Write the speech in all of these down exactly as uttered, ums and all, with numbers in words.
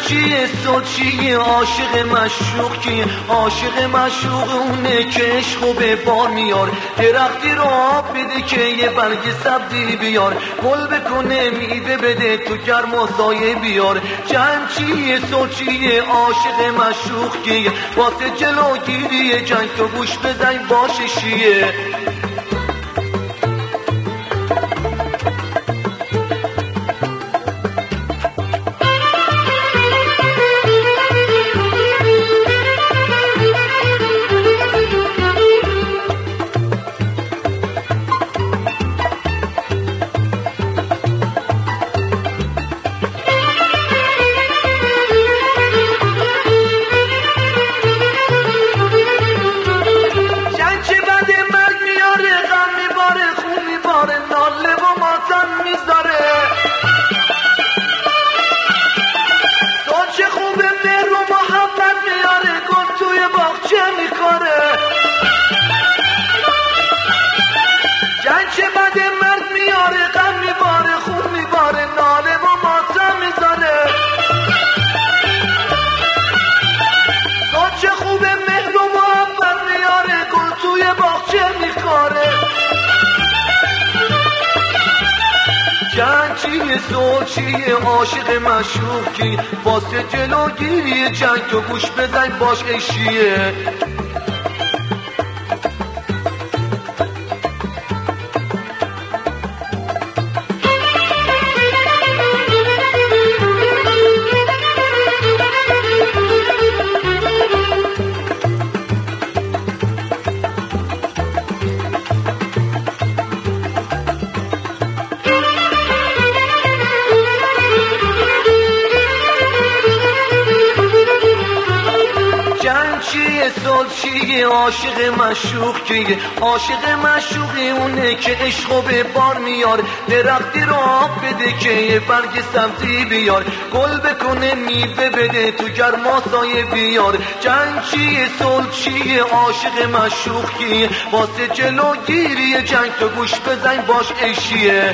چیه سوچی عاشق مشوق کیه؟ عاشق مشوق اونه که عشقو به بار میار، درختی رو آب بده که یه برگ سبزی بیار، گل بکنه میوه بده تو گرم و سایه بیار. جنگ چیه سوچی عاشق مشوق کیه؟ واسه جلوگیری جنگ تو گوش بزن باشه شیه. جنگ چیه سوچی عاشق مشوق کی؟ واسه جلوگیری جنگ تو گوش بزن باش اشیه. چیه سوچی عاشق مشوق کیه؟ عاشق مشوقی اونه که عشقو به بار میار، درختی رو آب بده که یه برگ سبزی بیار، گل بکنه میوه بده تو گرما سایه بیار. جنگ چیه سوچی عاشق مشوق کیه؟ واسه جلوگیری جنگ تو گوش بزن باش اشیه.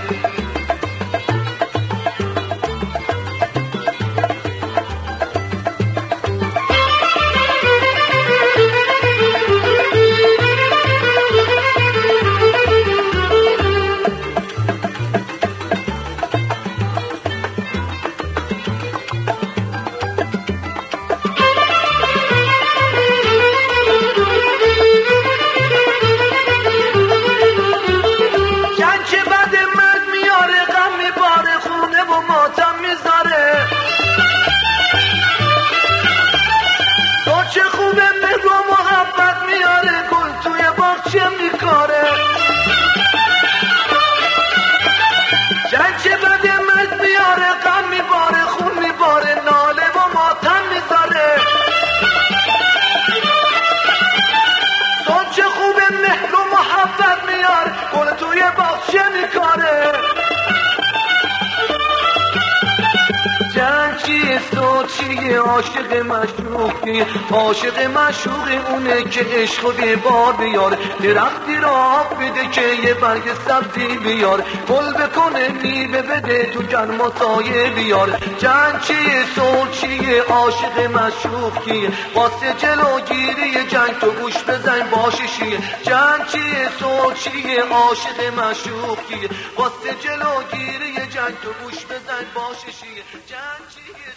چیه سوچی عاشق مشوقی؟ عاشق مشوقی اونه که عشقو به بار بیار، درختی را آب بده که یه برگ سبزی بیار، گل بکنه میوه بده تو گرم و سایه بیار. جنگ چیه سوچی عاشق مشوقی؟ واسه جلوگیری جنگ تو گوش بزن باشه شیه. جنگ چیه سوچی عاشق مشوقی؟ واسه جلوگیری جنگ تو گوش بزن باشه شیه. جنگ چیه